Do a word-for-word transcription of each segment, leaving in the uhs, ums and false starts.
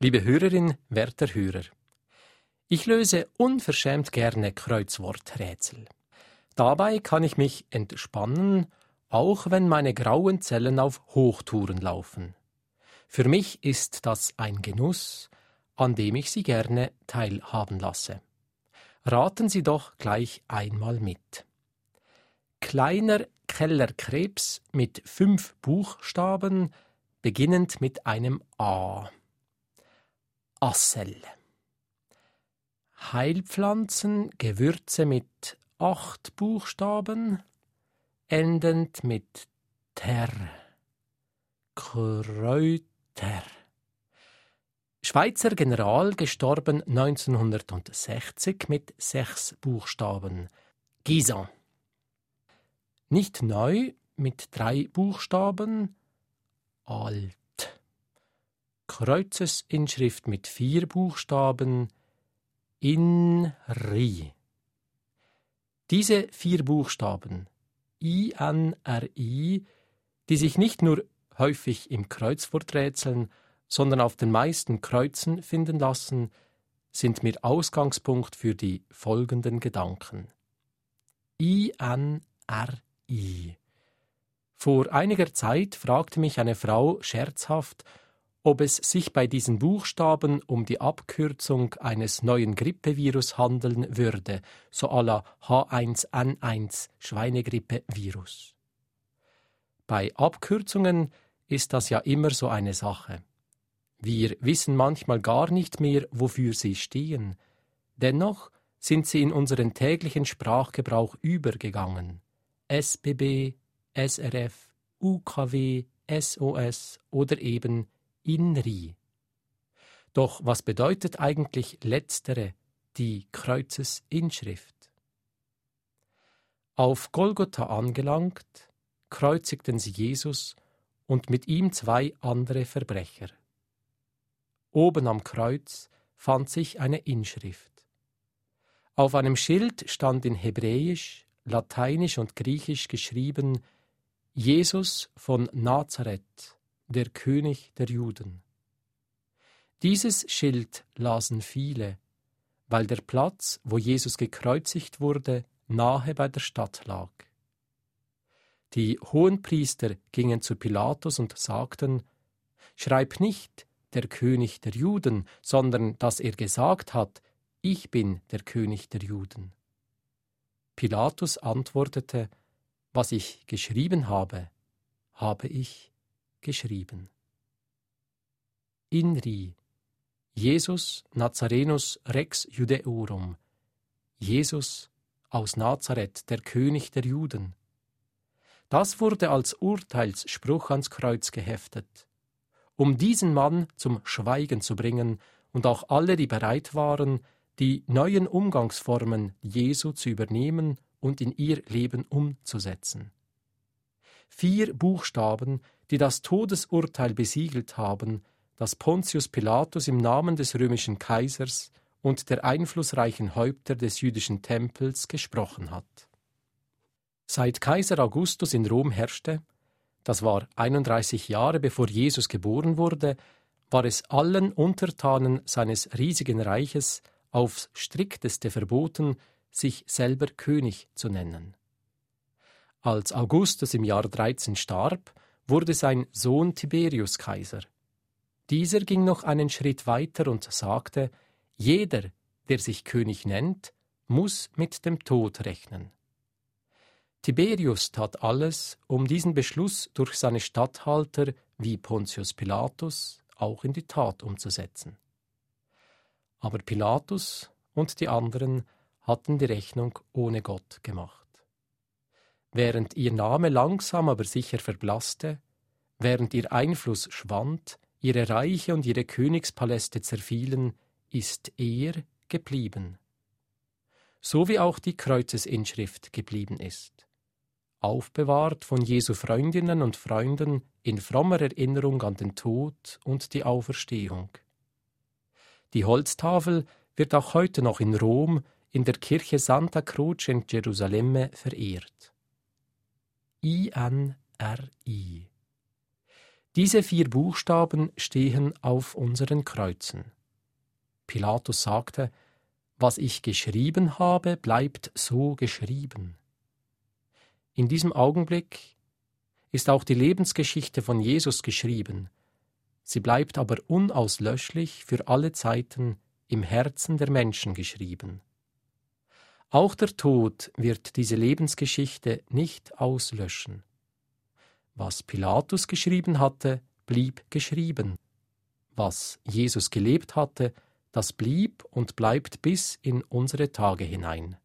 Liebe Hörerin, werter Hörer, ich löse unverschämt gerne Kreuzworträtsel. Dabei kann ich mich entspannen, auch wenn meine grauen Zellen auf Hochtouren laufen. Für mich ist das ein Genuss, an dem ich Sie gerne teilhaben lasse. Raten Sie doch gleich einmal mit. Kleiner Kellerkrebs mit fünf Buchstaben, beginnend mit einem A. Assel. Heilpflanzen, Gewürze mit acht Buchstaben, endend mit ter. Kräuter. Schweizer General, gestorben neunzehnhundertsechzig mit sechs Buchstaben. Guisan. Nicht neu, mit drei Buchstaben. Alt. Kreuzesinschrift mit vier Buchstaben. Inri. Diese vier Buchstaben, I N R I, die sich nicht nur häufig im Kreuzworträtseln, sondern auf den meisten Kreuzen finden lassen, sind mir Ausgangspunkt für die folgenden Gedanken. I N R I. Vor einiger Zeit fragte mich eine Frau scherzhaft, ob es sich bei diesen Buchstaben um die Abkürzung eines neuen Grippevirus handeln würde, so à la H eins N eins Schweinegrippe-Virus. Bei Abkürzungen ist das ja immer so eine Sache. Wir wissen manchmal gar nicht mehr, wofür sie stehen. Dennoch sind sie in unseren täglichen Sprachgebrauch übergegangen. S B B, S R F, U K W, S O S oder eben Inri. Doch was bedeutet eigentlich letztere, die Kreuzesinschrift? Auf Golgotha angelangt, kreuzigten sie Jesus und mit ihm zwei andere Verbrecher. Oben am Kreuz fand sich eine Inschrift. Auf einem Schild stand in Hebräisch, Lateinisch und Griechisch geschrieben: Jesus von Nazareth, der König der Juden. Dieses Schild lasen viele, weil der Platz, wo Jesus gekreuzigt wurde, nahe bei der Stadt lag. Die Hohenpriester gingen zu Pilatus und sagten: Schreib nicht der König der Juden, sondern dass er gesagt hat: Ich bin der König der Juden. Pilatus antwortete: Was ich geschrieben habe, habe ich geschrieben. Inri, Jesus Nazarenus Rex Judaeorum, Jesus aus Nazareth, der König der Juden. Das wurde als Urteilsspruch ans Kreuz geheftet, um diesen Mann zum Schweigen zu bringen und auch alle, die bereit waren, die neuen Umgangsformen Jesu zu übernehmen und in ihr Leben umzusetzen. Vier Buchstaben, die das Todesurteil besiegelt haben, das Pontius Pilatus im Namen des römischen Kaisers und der einflussreichen Häupter des jüdischen Tempels gesprochen hat. Seit Kaiser Augustus in Rom herrschte, das war einunddreißig Jahre bevor Jesus geboren wurde, war es allen Untertanen seines riesigen Reiches aufs strikteste verboten, sich selber König zu nennen. Als Augustus im Jahr dreizehn starb, wurde sein Sohn Tiberius Kaiser. Dieser ging noch einen Schritt weiter und sagte: Jeder, der sich König nennt, muss mit dem Tod rechnen. Tiberius tat alles, um diesen Beschluss durch seine Statthalter wie Pontius Pilatus auch in die Tat umzusetzen. Aber Pilatus und die anderen hatten die Rechnung ohne Gott gemacht. Während ihr Name langsam aber sicher verblasste, während ihr Einfluss schwand, ihre Reiche und ihre Königspaläste zerfielen, ist er geblieben. So wie auch die Kreuzesinschrift geblieben ist. Aufbewahrt von Jesu Freundinnen und Freunden in frommer Erinnerung an den Tod und die Auferstehung. Die Holztafel wird auch heute noch in Rom in der Kirche Santa Croce in Gerusalemme verehrt. I N R I. Diese vier Buchstaben stehen auf unseren Kreuzen. Pilatus sagte: Was ich geschrieben habe, bleibt so geschrieben. In diesem Augenblick ist auch die Lebensgeschichte von Jesus geschrieben. Sie bleibt aber unauslöschlich für alle Zeiten im Herzen der Menschen geschrieben. Auch der Tod wird diese Lebensgeschichte nicht auslöschen. Was Pilatus geschrieben hatte, blieb geschrieben. Was Jesus gelebt hatte, das blieb und bleibt bis in unsere Tage hinein.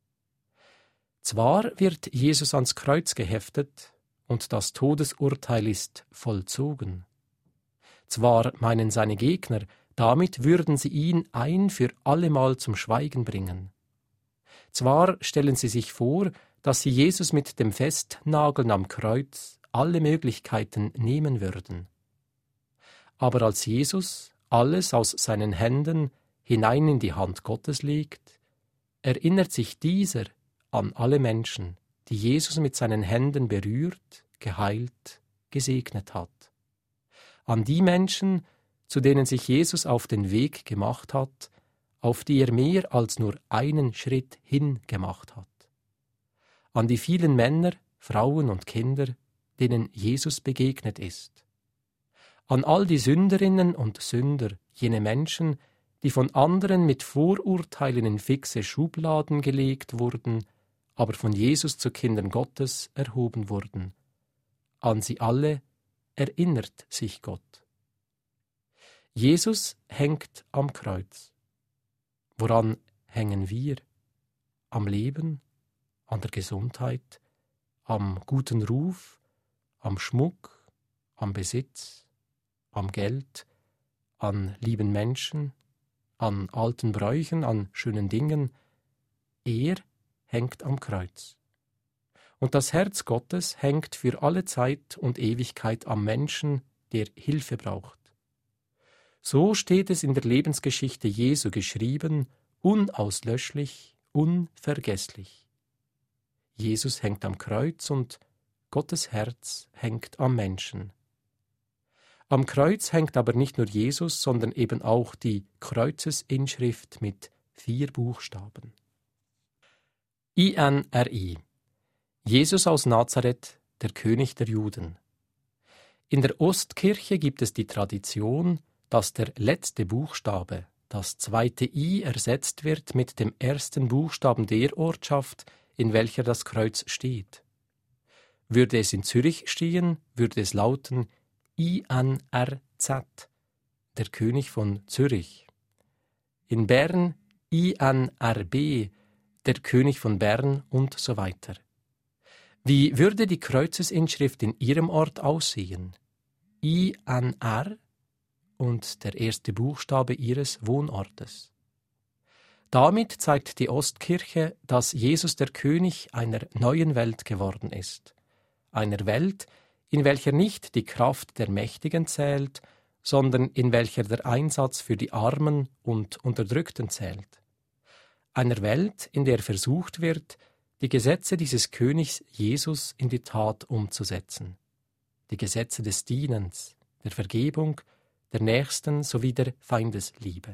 Zwar wird Jesus ans Kreuz geheftet und das Todesurteil ist vollzogen. Zwar meinen seine Gegner, damit würden sie ihn ein für allemal zum Schweigen bringen. Zwar stellen sie sich vor, dass sie Jesus mit dem Festnageln am Kreuz alle Möglichkeiten nehmen würden. Aber als Jesus alles aus seinen Händen hinein in die Hand Gottes legt, erinnert sich dieser an alle Menschen, die Jesus mit seinen Händen berührt, geheilt, gesegnet hat. An die Menschen, zu denen sich Jesus auf den Weg gemacht hat, auf die er mehr als nur einen Schritt hin gemacht hat. An die vielen Männer, Frauen und Kinder, denen Jesus begegnet ist. An all die Sünderinnen und Sünder, jene Menschen, die von anderen mit Vorurteilen in fixe Schubladen gelegt wurden, aber von Jesus zu Kindern Gottes erhoben wurden. An sie alle erinnert sich Gott. Jesus hängt am Kreuz. Woran hängen wir? Am Leben, an der Gesundheit, am guten Ruf, am Schmuck, am Besitz, am Geld, an lieben Menschen, an alten Bräuchen, an schönen Dingen. Er hängt am Kreuz. Und das Herz Gottes hängt für alle Zeit und Ewigkeit am Menschen, der Hilfe braucht. So steht es in der Lebensgeschichte Jesu geschrieben, unauslöschlich, unvergesslich. Jesus hängt am Kreuz und Gottes Herz hängt am Menschen. Am Kreuz hängt aber nicht nur Jesus, sondern eben auch die Kreuzesinschrift mit vier Buchstaben. I N R I. Jesus aus Nazareth, der König der Juden. In der Ostkirche gibt es die Tradition, dass der letzte Buchstabe, das zweite I, ersetzt wird mit dem ersten Buchstaben der Ortschaft, in welcher das Kreuz steht. Würde es in Zürich stehen, würde es lauten I N R Z, der König von Zürich. In Bern I N R B, der König von Bern und so weiter. Wie würde die Kreuzesinschrift in Ihrem Ort aussehen? I N R und der erste Buchstabe Ihres Wohnortes. Damit zeigt die Ostkirche, dass Jesus der König einer neuen Welt geworden ist. Einer Welt, in welcher nicht die Kraft der Mächtigen zählt, sondern in welcher der Einsatz für die Armen und Unterdrückten zählt. Einer Welt, in der versucht wird, die Gesetze dieses Königs Jesus in die Tat umzusetzen. Die Gesetze des Dienens, der Vergebung, der Nächsten sowie der Feindesliebe.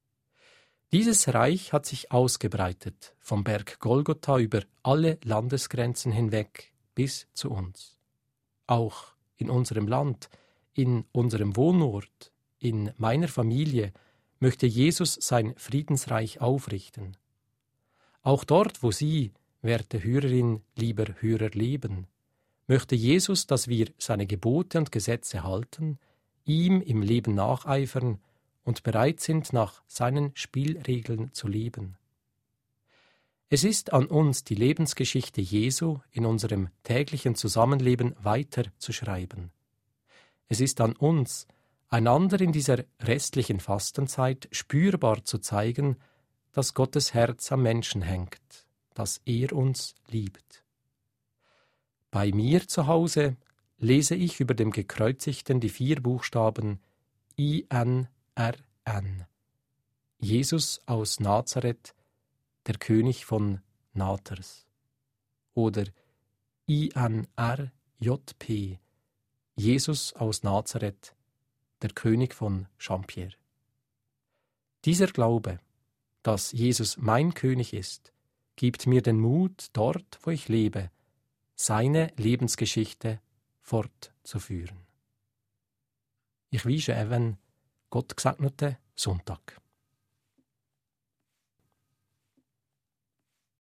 Dieses Reich hat sich ausgebreitet, vom Berg Golgotha über alle Landesgrenzen hinweg bis zu uns. Auch in unserem Land, in unserem Wohnort, in meiner Familie möchte Jesus sein Friedensreich aufrichten. Auch dort, wo Sie, werte Hörerin, lieber Hörer, leben, möchte Jesus, dass wir seine Gebote und Gesetze halten, ihm im Leben nacheifern und bereit sind, nach seinen Spielregeln zu leben. Es ist an uns, die Lebensgeschichte Jesu in unserem täglichen Zusammenleben weiterzuschreiben. Es ist an uns, einander in dieser restlichen Fastenzeit spürbar zu zeigen, dass Gottes Herz am Menschen hängt, dass er uns liebt. Bei mir zu Hause lese ich über dem Gekreuzigten die vier Buchstaben I N R N. Jesus aus Nazareth, der König von Nathers. Oder I N R J P. Jesus aus Nazareth, der König von Champierre. Dieser Glaube, dass Jesus mein König ist, gibt mir den Mut, dort, wo ich lebe, seine Lebensgeschichte fortzuführen. Ich wünsche eben Gott gesegneten Sonntag.